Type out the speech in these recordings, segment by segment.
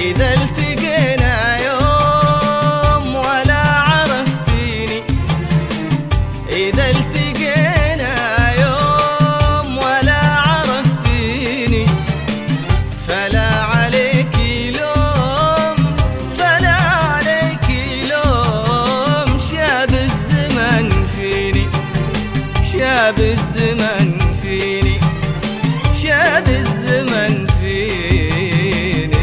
إذا التقينا يوم ولا عرفتيني، إذا التقينا يوم ولا عرفتيني، فلا عليكي لوم، فلا عليكي لوم. شاب الزمن فيني، شاب الزمن فيني، شاب الزمن فيني.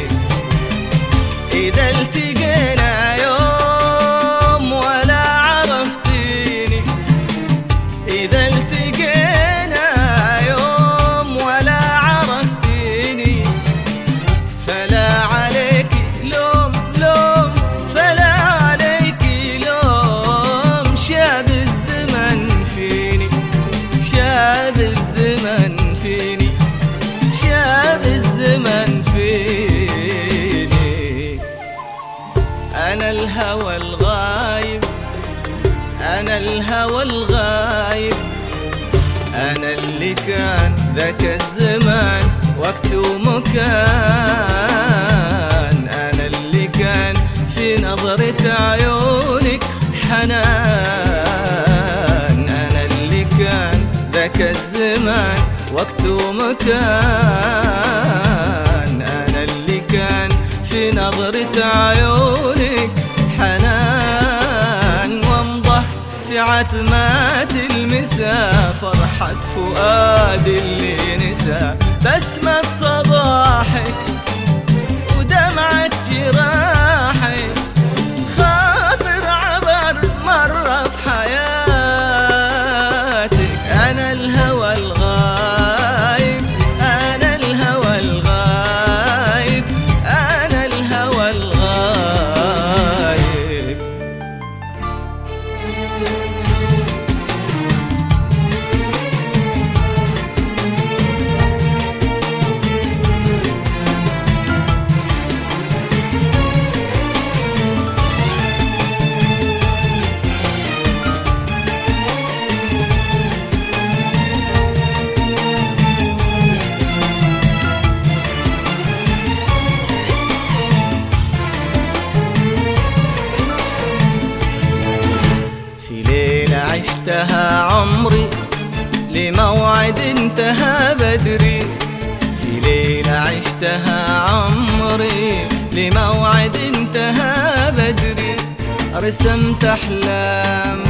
إذا التقينا يوم ولا عرفتيني، إذا التقينا يوم ولا عرفتيني، فلا عليكي لوم لوم، فلا عليكي لوم. شاب الزمن فيني، شاب الزمن فيني، شاب الزمن فيني. أنا الهوى الغايب، أنا الهوى الغايب، أنا اللي كان ذاك الزمان وقت ومكان، أنا اللي كان في نظرة عيونك حنان، أنا اللي كان ذاك الزمان وقت ومكان، أنا اللي كان في نظرة عيونك حنان. وامضح في عتمات المساء فرحة فؤاد اللي نسى، بسمة صباحك ودمعة جراحك، خاطر عبر مرة في حياتك. أنا الهوى الغايب، أنا الهوى الغايب، أنا الهوى الغايب. عشتها عمري لموعد انتهى بدري، في ليلة عشتها عمري لموعد انتهى بدري. رسمت أحلام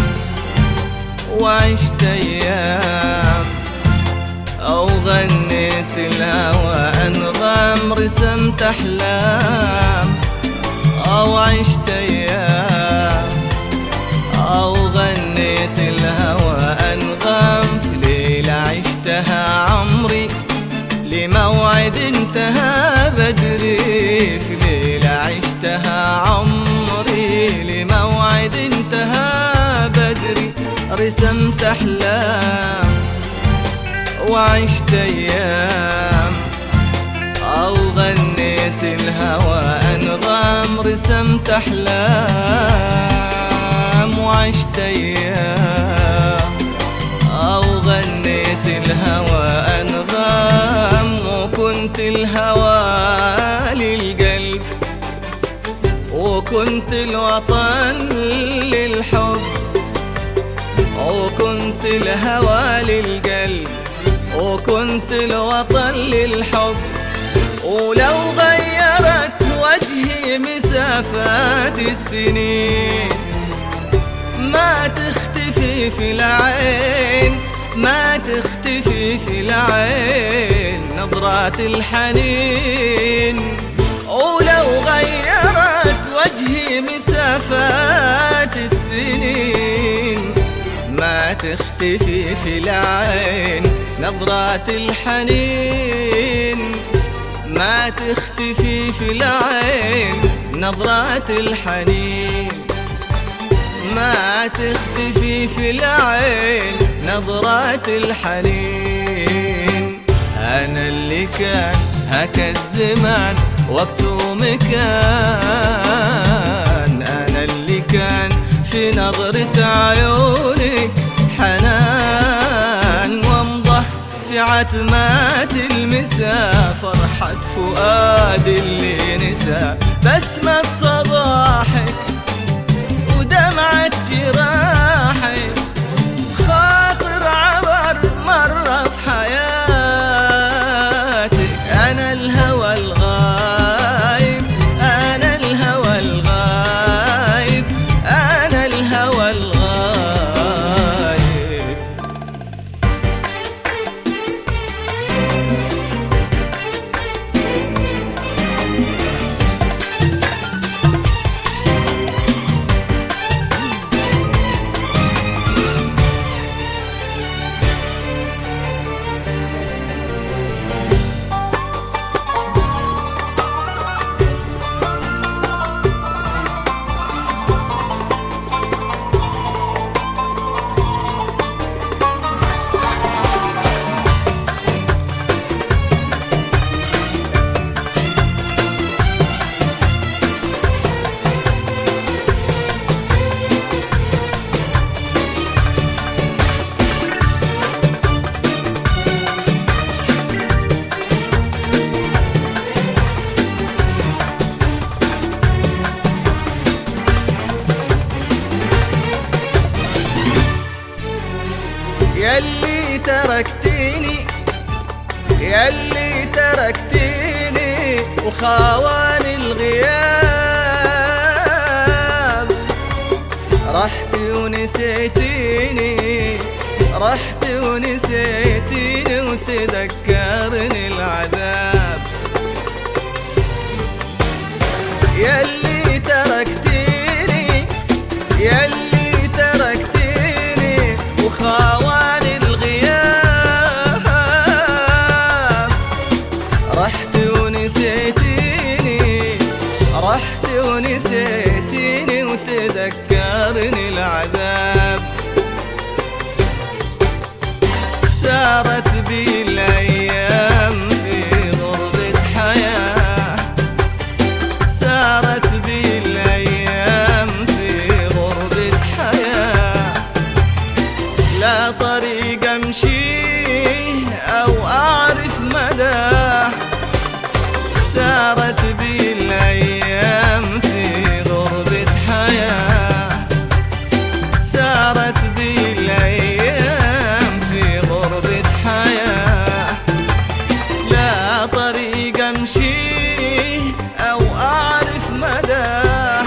وعشت أيام، أو غنيت الهوى أنغام. رسمت أحلام أو عشت أيام، أو غنيت الهوى أنغام. في ليلة عشتها عمري لموعد انتهى بدري، في ليلة عشتها عمري لموعد انتهى بدري. رسمت أحلام وعشت أيام، أو غنيت الهوى أنغام. رسمت أحلام وعشت أيام، أو غنيت الهوى أنغام. وكنت الهوى للقلب، وكنت الوطن للحب، وكنت الهوى للقلب، وكنت الوطن للحب. ولو غيرت وجهي مسافات السنين، ما تختفي في العين، ما تختفي في العين نظرات الحنين. ولو غيرت وجهي مسافات السنين، ما تختفي في العين نظرات الحنين، ما تختفي في العين نظرات الحنين، ما تختفي في العين نظرات الحنين. أنا اللي كان هكا الزمان وقت ومكان، أنا اللي كان في نظرة عيونك حنان. وامضح في عتمات المساء فرحة فؤاد اللي نسى، ونسى بسمة صباحك ودمعة جراحك. خاطر عبر مرة في حياتك، أنا الهوى الغايب، أنا الهوى الغايب، أنا الهوى الغايب. ياللي تركتيني، ياللي تركتيني وخاواني الغياب، رحت ونسيتيني، رحت ونسيتيني وتذكرني العذاب. ياللي تركتيني، ياللي تركتيني وخاواني الغياب، رحت ونسيتيني، رحت ونسيتيني وتذكرني العذاب. سارت بي الأيام في غربة حياة، سارت بي الأيام في غربة حياة. لا طريق أمشيه أو أعرف مداه، سارت بي الأيام في غربة حياة، سارت بي الأيام في غربة حياة. لا طريق أمشيه أو أعرف مداه،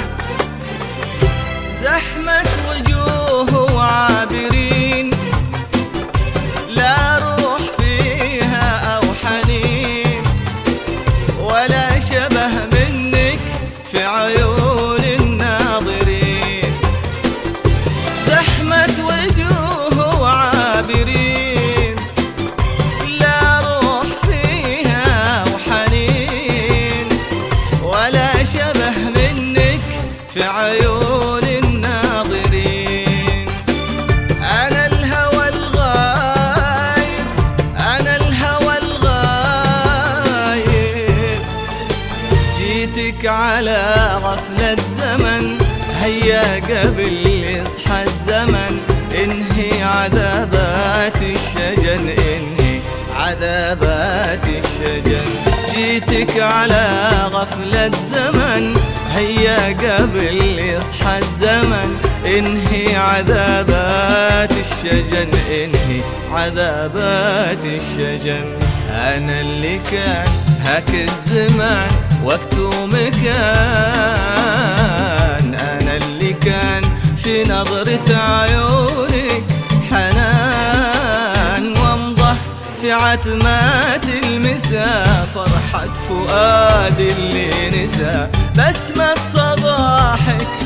زحمة وجوه وعابرين لا روح فيها أو حنين، ولا شبه منك في عيون الناظرين. زحمة وجوه وعابرين لا روح فيها وحنين، ولا شبه منك في عيون الناظرين. أنا الهوى الغايب، أنا الهوى الغايب. جيتك على غفلة زمن، هيا قبل يصحى الزمن، انهي عذابات الشجن، انهي عذابات الشجن. جيتك على غفلة زمن، هيا قبل يصحى الزمن، انهي عذابات الشجن، انهي عذابات الشجن. أنا اللي كان هاك الزمان وقت ومكان، أنا اللي كان في نظرة عيونك حنان، وامضى في عتمات المساء فرحة فؤاد اللي نسى بسمة صباحك